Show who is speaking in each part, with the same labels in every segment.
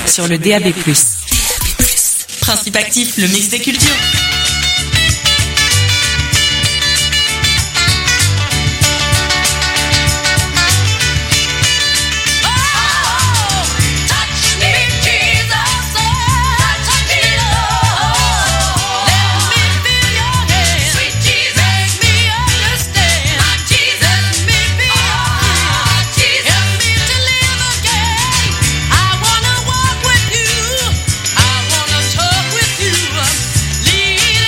Speaker 1: sur le DAB+.
Speaker 2: Principe actif, le mix des cultures.
Speaker 3: Lead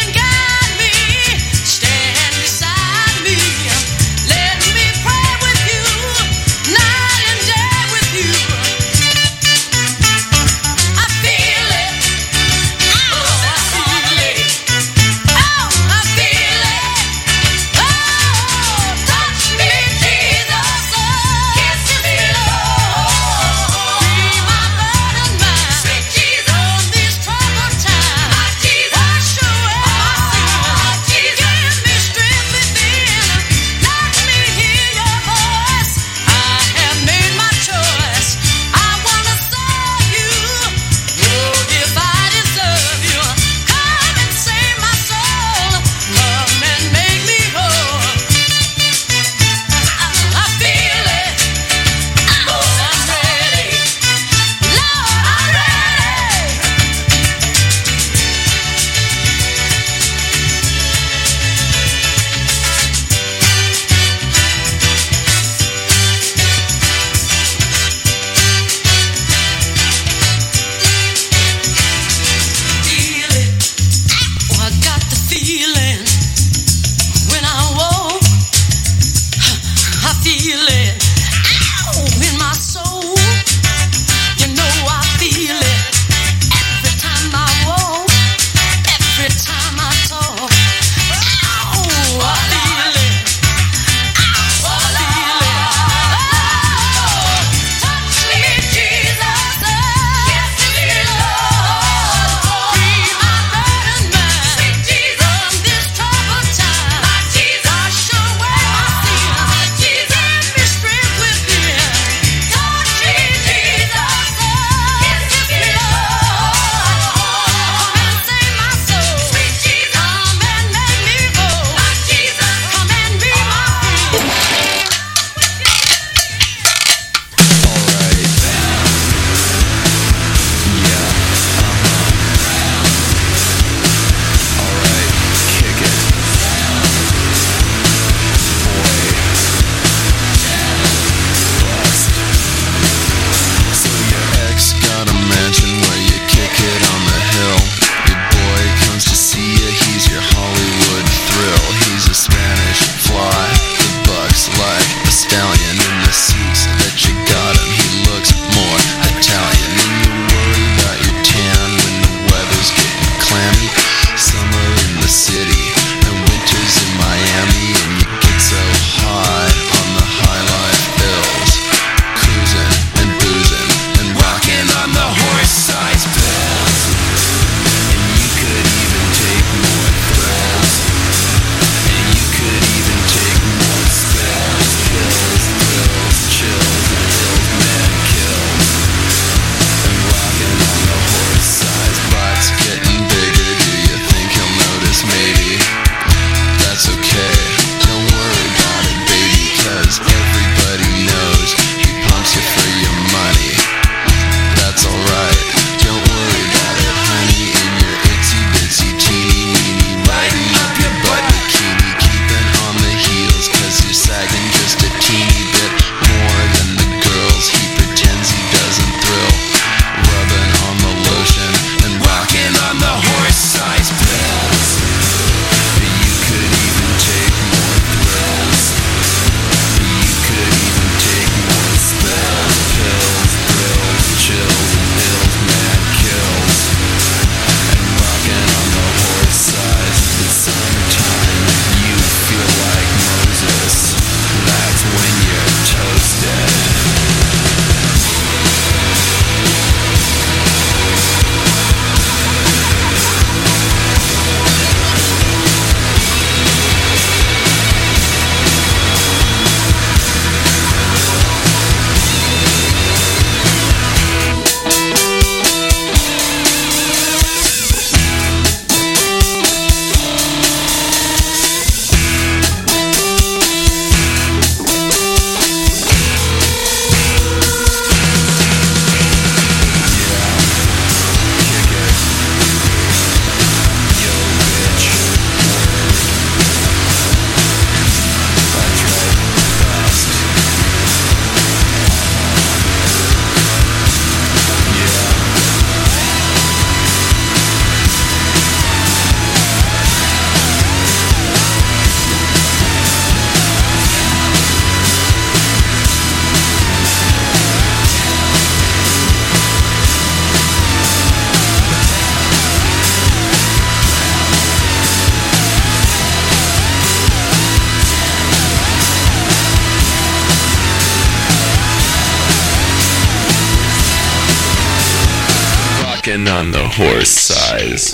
Speaker 1: Walking on the horse size.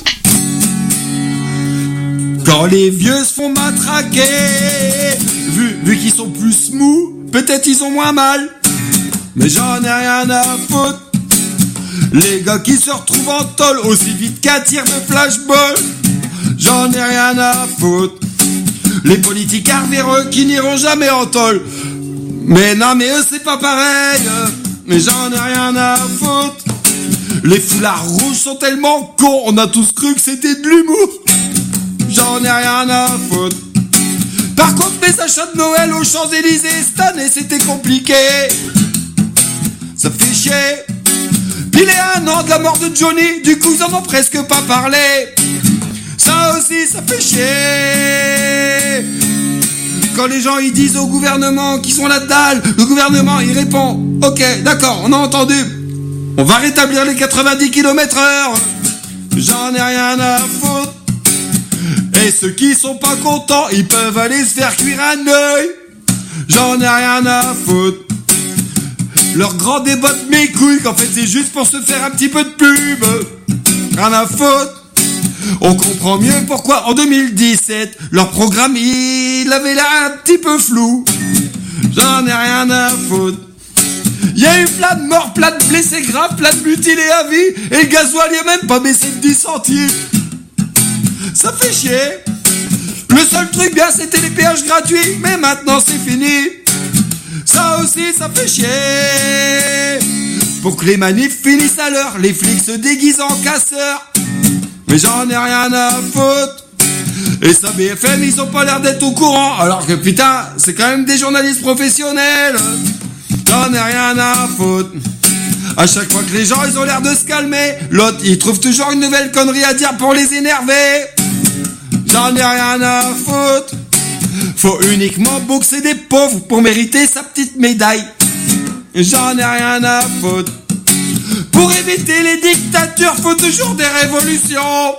Speaker 3: Quand les vieux se font matraquer, vu qu'ils sont plus mous, peut-être ils ont moins mal. Mais j'en ai rien à foutre. Les gars qui se retrouvent en tôle aussi vite qu'un tir de flashball, j'en ai rien à foutre. Les politiques véreux qui n'iront jamais en tôle, mais non mais eux c'est pas pareil. Mais j'en ai rien à foutre. Les foulards rouges sont tellement cons, on a tous cru que c'était de l'humour. J'en ai rien à foutre. Par contre mes achats de Noël aux Champs-Élysées cette année c'était compliqué. Ça fait chier. Il est 1 an de la mort de Johnny, du coup ils en ont presque pas parlé. Ça aussi ça fait chier. Quand les gens ils disent au gouvernement qu'ils sont la dalle, le gouvernement il répond ok d'accord on a entendu, on va rétablir les 90 km/h. J'en ai rien à foutre. Et ceux qui sont pas contents ils peuvent aller se faire cuire un œil. J'en ai rien à foutre. Leur grand débat de mes couilles qu'en fait c'est juste pour se faire un petit peu de pub. Rien à foutre. On comprend mieux pourquoi en 2017 leur programme il avait l'air un petit peu flou. J'en ai rien à foutre. Il y a eu plein de morts, plein de blessés graves, plein de mutilés à vie, et le gasoil il a même pas baissé de 10 centimes. Ça fait chier. Le seul truc bien c'était les péages gratuits, mais maintenant c'est fini. Ça aussi ça fait chier. Pour que les manifs finissent à l'heure, les flics se déguisent en casseurs. Mais j'en ai rien à foutre. Et ça BFM ils ont pas l'air d'être au courant, alors que putain c'est quand même des journalistes professionnels. J'en ai rien à foutre. À chaque fois que les gens ils ont l'air de se calmer, l'autre il trouve toujours une nouvelle connerie à dire pour les énerver. J'en ai rien à foutre. Faut uniquement boxer des pauvres pour mériter sa petite médaille. J'en ai rien à foutre. Pour éviter les dictatures, faut toujours des révolutions.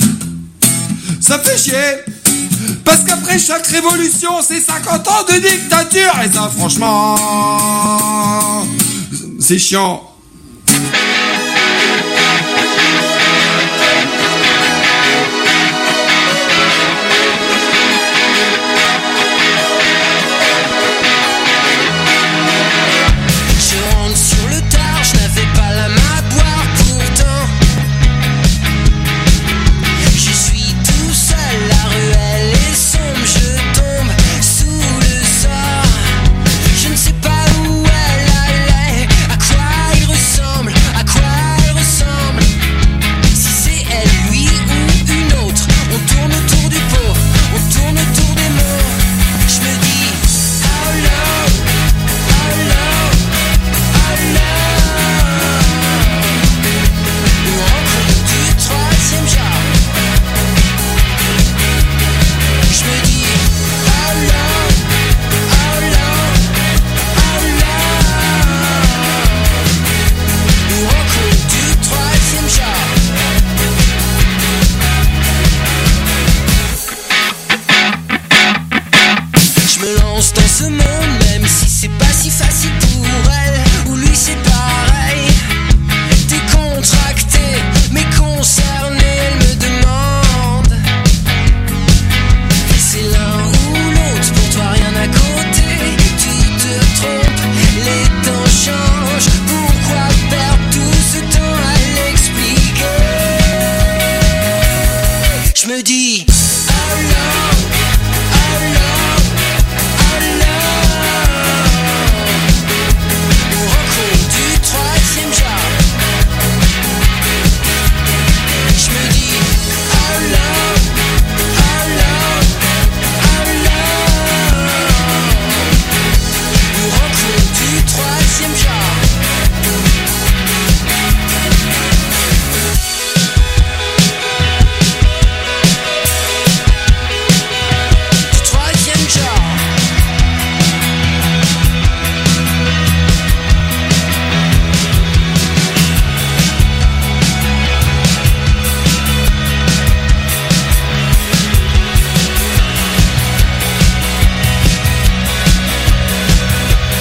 Speaker 3: Ça fait chier. Parce qu'après chaque révolution, c'est 50 ans de dictature. Et ça, franchement, c'est chiant.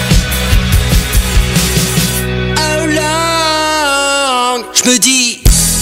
Speaker 4: Je me dis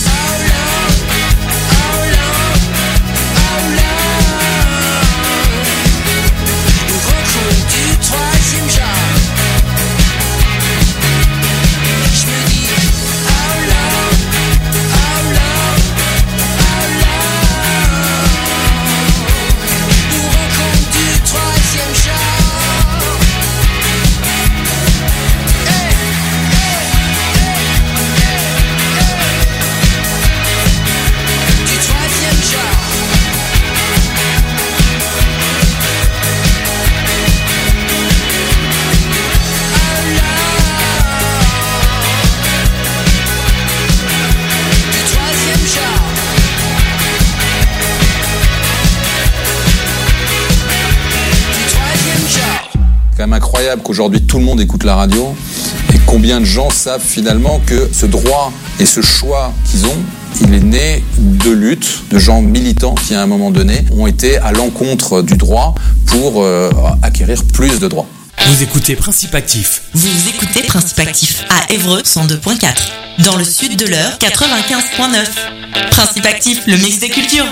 Speaker 4: quand même incroyable qu'aujourd'hui tout le monde écoute la radio et combien de gens savent finalement que ce droit et ce choix qu'ils ont, il est né de luttes, de gens militants qui à un moment donné ont été à l'encontre du droit pour acquérir plus de droits.
Speaker 5: Vous écoutez Principe Actif.
Speaker 2: Vous écoutez Principe Actif à Évreux 102.4. Dans le sud de l'Eure 95.9. Principe Actif, le mix des cultures.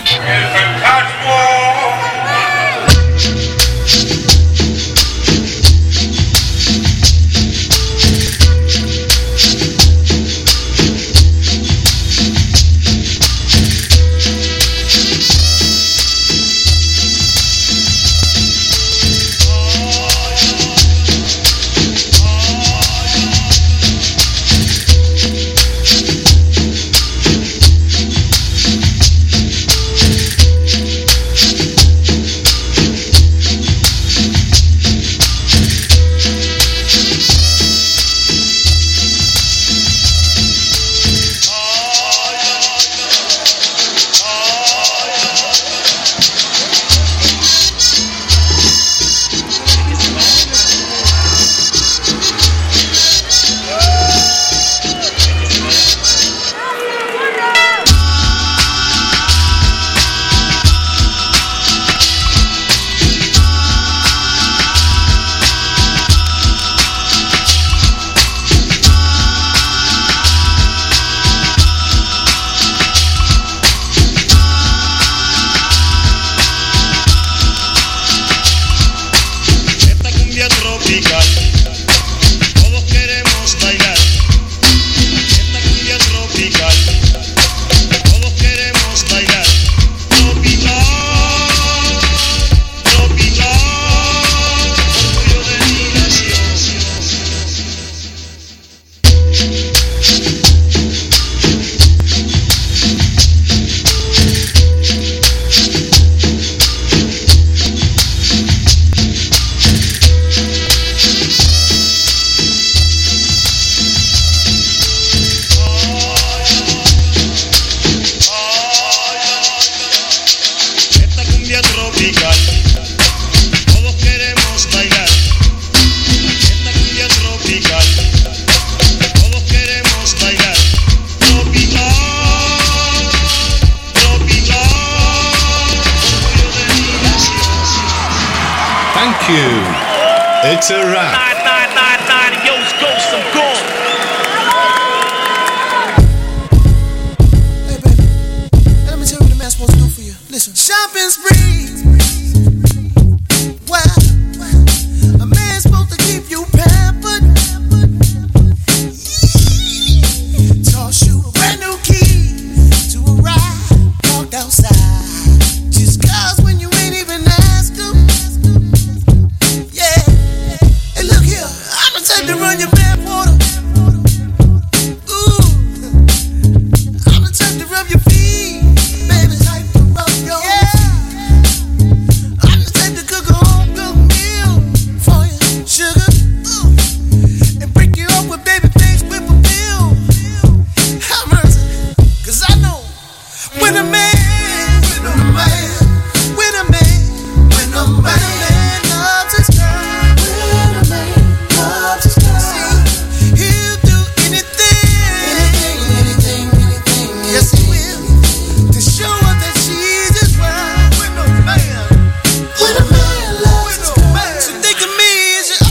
Speaker 6: It's a wrap.
Speaker 7: 999 Yo's Ghost, I'm gone.
Speaker 8: Hey baby, let me tell you what the man's supposed to do for you. Listen, shopping spree. Well, a man's supposed to keep you pampered. Toss you a brand new key to a ride parked outside. Just cause when you ain't even asked him. To run your bathwater. Ooh, I'm the type to rub your feet, baby. Type to rub your feet. I'm the type to cook a home cooked meal for you, sugar. Ooh, and break you up with baby face with a pill. Have mercy, 'cause I know when a man loves his girl. He'll do anything, yes he will, to show her that she's his world. When a man loves his girl. So think of me as your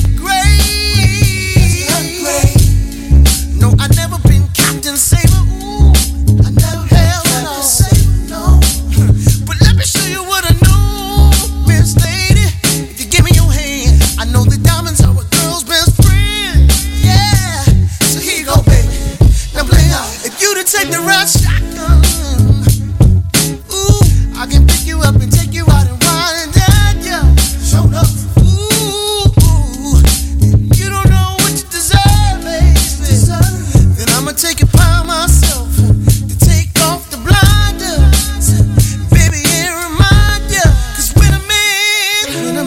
Speaker 8: upgrade. No, I never been Captain Saber. Ooh, I never held Captain Saber, no. But let me show you what I know, Miss Lady. If you give me your hand, I know the diamonds are a girl's best friend. Yeah, so here you go, baby. Now play out. If you to take the right shotgun, ooh, I can pick you up and take you out and ride and dine, yeah. Show up. Ooh, you don't know what you deserve, baby. Then I'ma take it upon myself to take off the blinders, baby, and remind ya. 'Cause when a man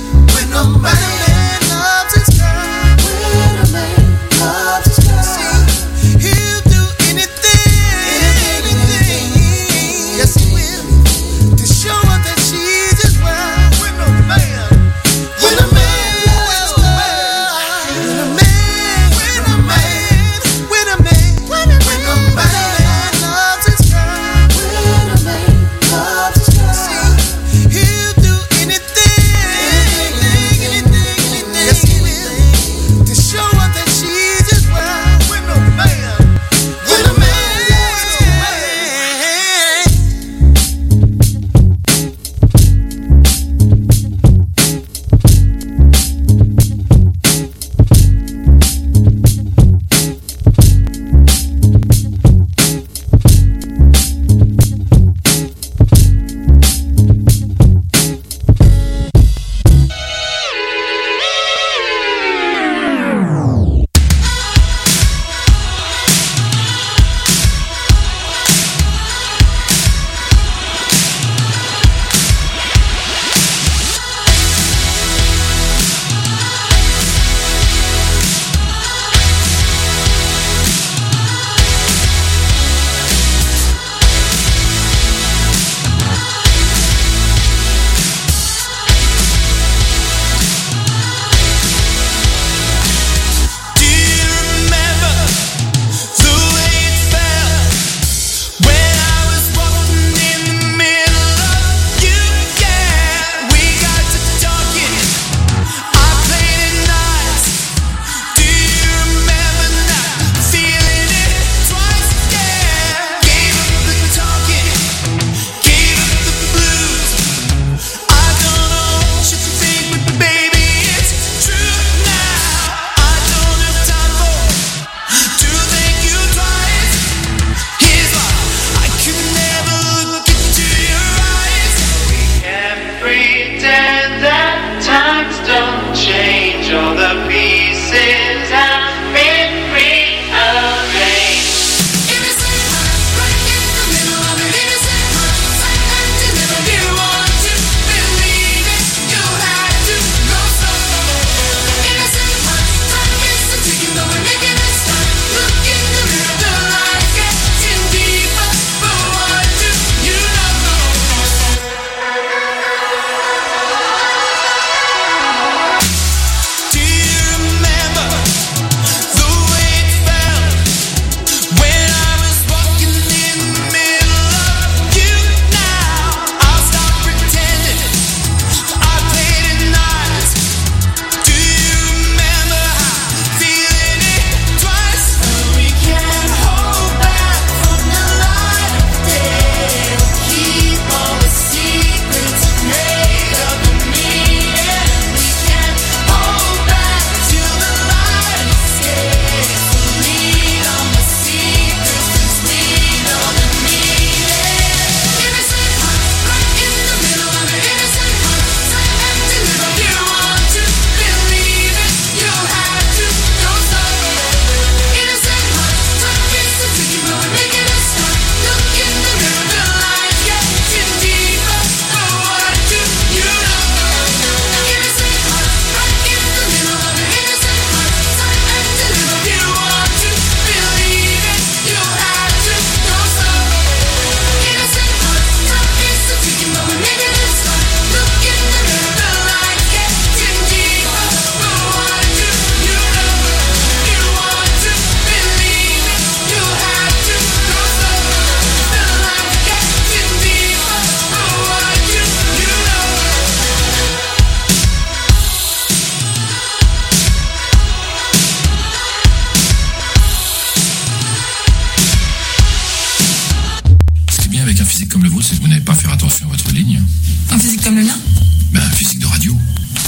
Speaker 8: loves his girl, see,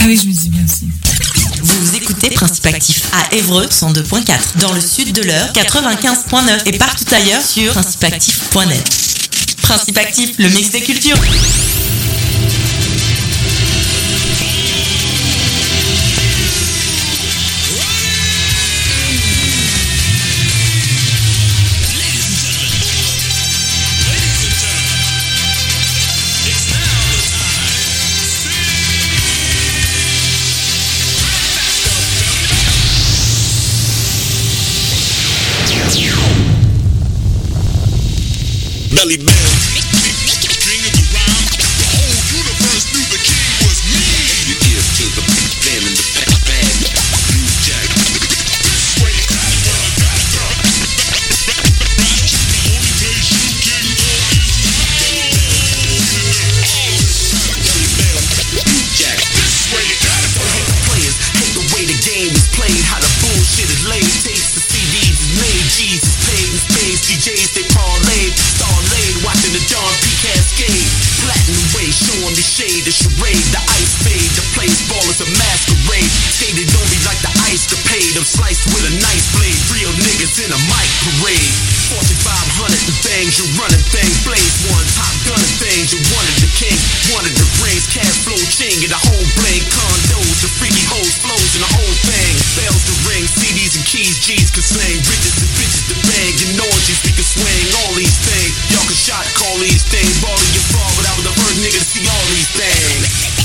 Speaker 6: oui, je me dis bien aussi.
Speaker 2: Vous écoutez Principe Actif à Évreux 102.4, dans le sud de l'Eure 95.9 et partout ailleurs sur principeactif.net. Principe Actif, le mix des cultures.
Speaker 9: Belly Bell, king of the rhyme. The whole universe knew the king was me. You give to the man in the bag. You jack. This way you got it, bro. Got it, bro. The only place you can go is Belly Bell, you jack. This way you got it, bro.
Speaker 8: Players hate the way the game is played, how the bullshit is laid. Tapes the CDs is made, G's is paid in spades. DJs they parlayed, watching the Don P. Cascade. Platinum way, showing me shade, the charade, the ice fade. The play's ball is a masquerade. Skated on me like the ice capade. I'm sliced with a nice blade. Real niggas in a mic parade. Fortune 500 and things, you running things. Blaze one, top gunning things. You wanted the king, wanted the rings. Cash flow ching and the whole bling. Condos, the freaky hoes, flows and the whole thing. Bells to ring, CDs and keys, G's can sling. Riches and bitches to bang. You know G's we can swing. All these things, y'all can shot call these things. Ball in your fall, but I was the first nigga to see all these things.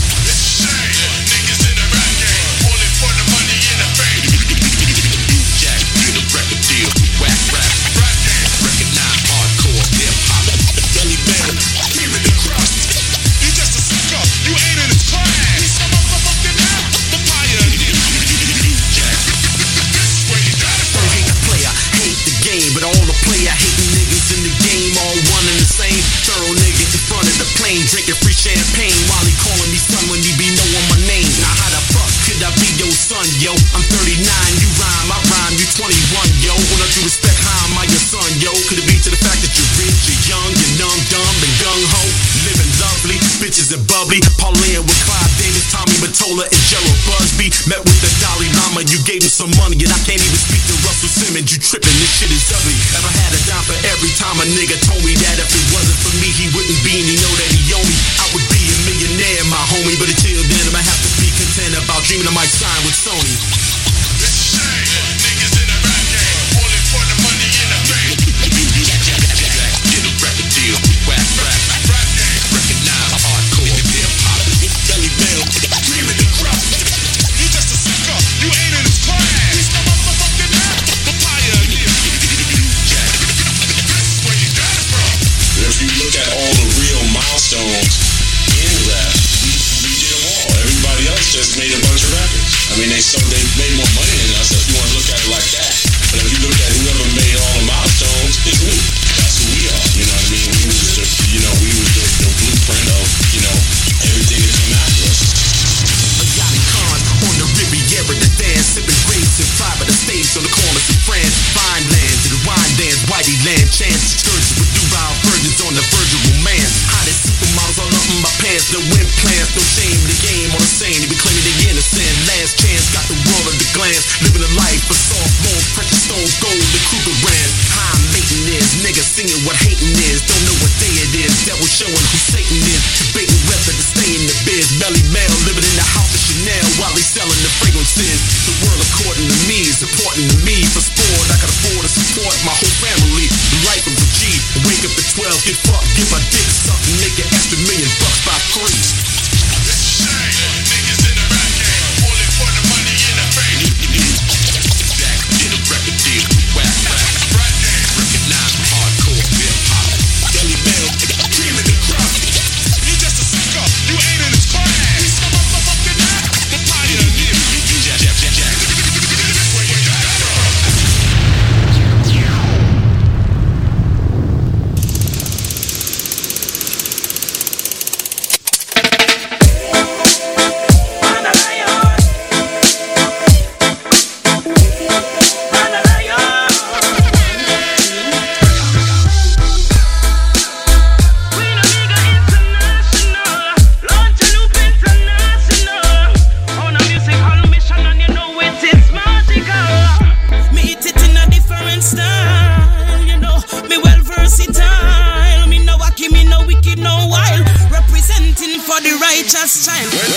Speaker 9: Niggas in the rap game, only for the money and the fame.
Speaker 8: Jack, get a record deal. Whack rap,
Speaker 9: Rap game,
Speaker 8: recognize hardcore hip hop.
Speaker 9: Belly Bell, cream in the crop. You just a sucker, you ain't in his class. He's some motherfucking rap, the pioneer.
Speaker 8: Jack,
Speaker 9: This way you got it, bro.
Speaker 8: don't hate the player, hate the game, but all the player hating niggas in the game, all one and the same. Thorough nigga in front of the plane, drinking free champagne while he calling me son when he be knowing my name. Now how the fuck could I be your son, yo? I'm 39, you rhyme, I rhyme, you 21, yo. When I do respect, how am I your son, yo? Could it be to the fact that you're rich, you're young, you're numb, dumb, and gung-ho? Living lovely, bitches and bubbly, parlaying with Clive Davis, Tommy Mottola, and Gerald Busby. Met with the Dalai Lama, you gave him some money, and I can't even speak to Russell Simmons. You tripping, this shit is ugly. Ever had a dime for every time a nigga told me that if it wasn't for me, he wouldn't be, and he know that he owe me. I would be a millionaire, my homie, but until then, I'ma have to be content about dreaming I might sign with Sony.
Speaker 9: Niggas in the rap game, only for the money and the fame.
Speaker 8: Get a record deal, whack rap,
Speaker 9: Rap game,
Speaker 8: recognize hardcore hip hop.
Speaker 9: Belly Bell, cream in the crop. You just a sucker, you ain't in his class. He's some motherfucking rap, the pioneer. This way you got it, bro.
Speaker 10: If you look at all the real milestones in rap, we did them all. Everybody else just made a bunch of records. I mean, they made more money than us if you want to look at it like that. But if you look at whoever made all the milestones, it's me. That's who we are. You know what I mean? We was the blueprint of, everything that come after us.
Speaker 8: A Yachty Khan on the Riviera to dance, sipping grapes and private estates on the corners of France. Vine land to the wine dance, Whitey land chance. Excursions with Duval virgins on the Virgin romance. Hottest supermodels all up in my pants, no implants, no shame in the game, all the same. They be claiming they innocent. Last chance, got the world at the glance. Living a life for soft mold, precious stones, gold, the Kruger brand. High maintenance, niggas singing what hating is. Don't know what day it is, devil showing who Satan is. Debating whether to stay in the biz. Belly Bell living in the house of Chanel while they selling the fragrances. The world according to me is important to me. For sport, I can afford to support my whole family. The life of a G. Wake up at 12, get fucked, get my dick sucked, and make an extra $1 million by 3.
Speaker 9: Niggas in the rap game, only for the money and the fame.
Speaker 8: Jack, get a record deal, whack rap,
Speaker 9: Rap game,
Speaker 8: recognize hardcore hip hop.
Speaker 9: Belly Bell, cream in the crop. You just a sucker, you ain't in his class. He's some motherfucking rap, the pioneer.
Speaker 8: Jack.
Speaker 9: This way you got it, bro.
Speaker 8: just trying.